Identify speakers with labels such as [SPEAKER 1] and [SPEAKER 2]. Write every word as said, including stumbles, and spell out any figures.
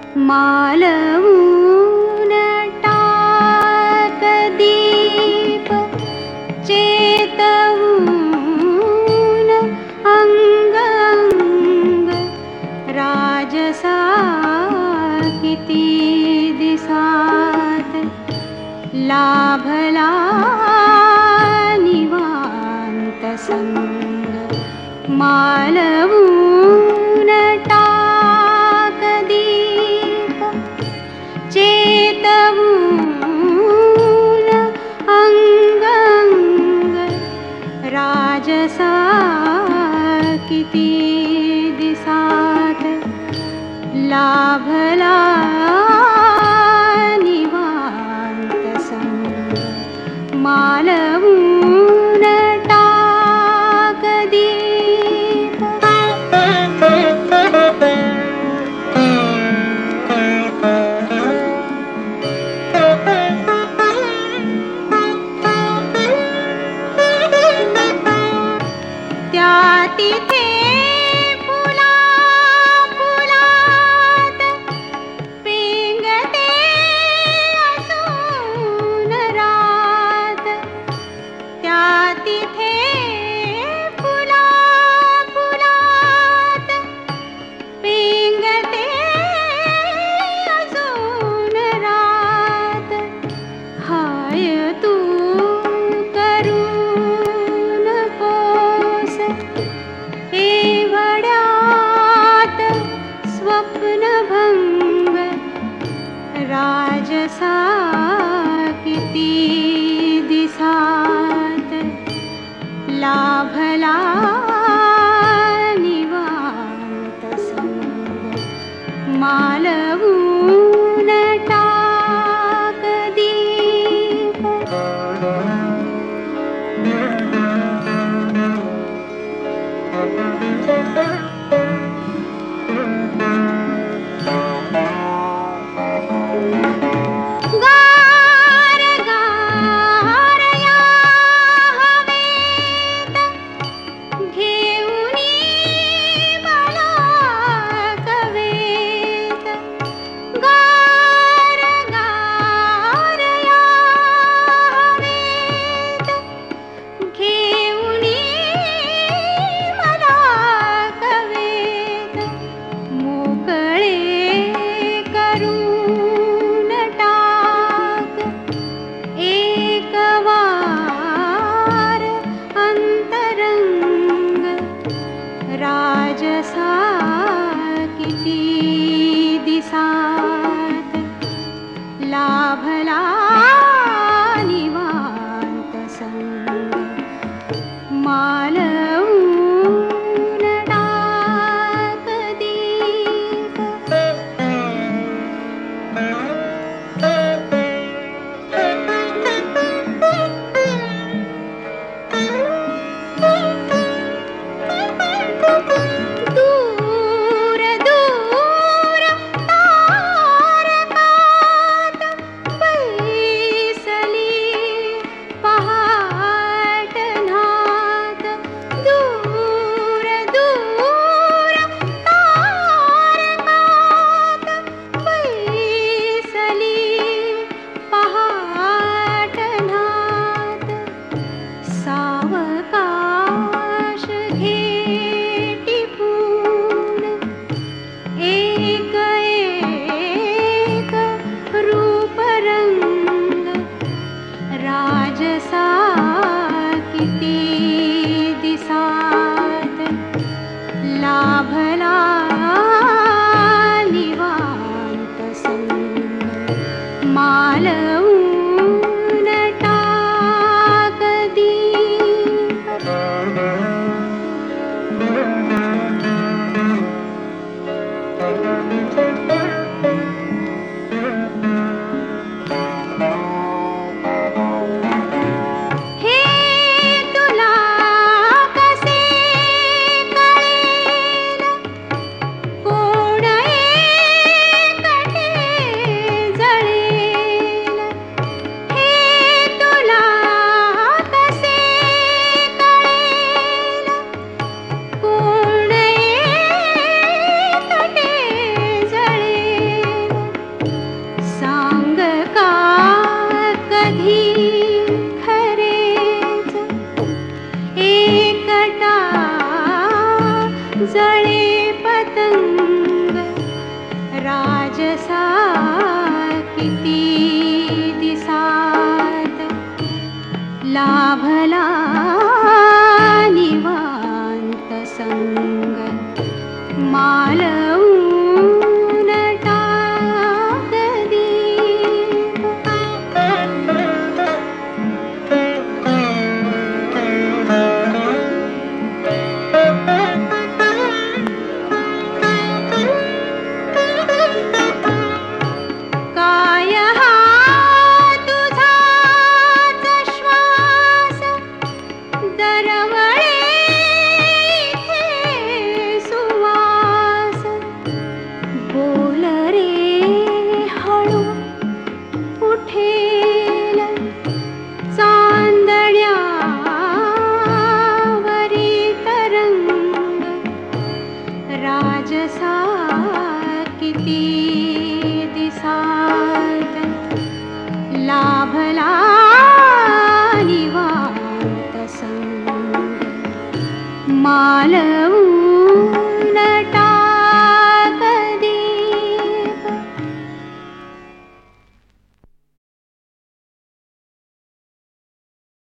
[SPEAKER 1] मालवून टाक दीप चेतवून अंग अंग राजसा किती दिसात लाभला निवांत संग मालवून टाक दीप चेतवून अंग अंग राजसा किती दिसात लाभला निवांत संग मालवून टाक दीप त्या तिथे फुला फुलात पेंगते असून रात त्या तिथे फुला फुलात पेंगते असून रात हाय तू करून कोस एवढ्यात स्वप्नभंग राजसा किती दिसात लाभला निवांत संग मालवून टाक दीप गार गार या हवेत घेऊनी मला कवेत गार गार या हवेत घेऊनी मला कवेत मोकळे करून टाक एक वार अंतरंग राजसा किती दिसात लाभला निवांत संग मालवून टाक दीप दूर दूर तारकात बैसली पहाटनात दूर दूर तारकात बैसली पहाटनात सावकाश घे टिपून एक एक रूपरंग राजसा किती दिसात लाभला निवांत संग मालवून टाक दीप
[SPEAKER 2] Thank you.
[SPEAKER 1] किती दिसात लाभला निवांत संग मालवू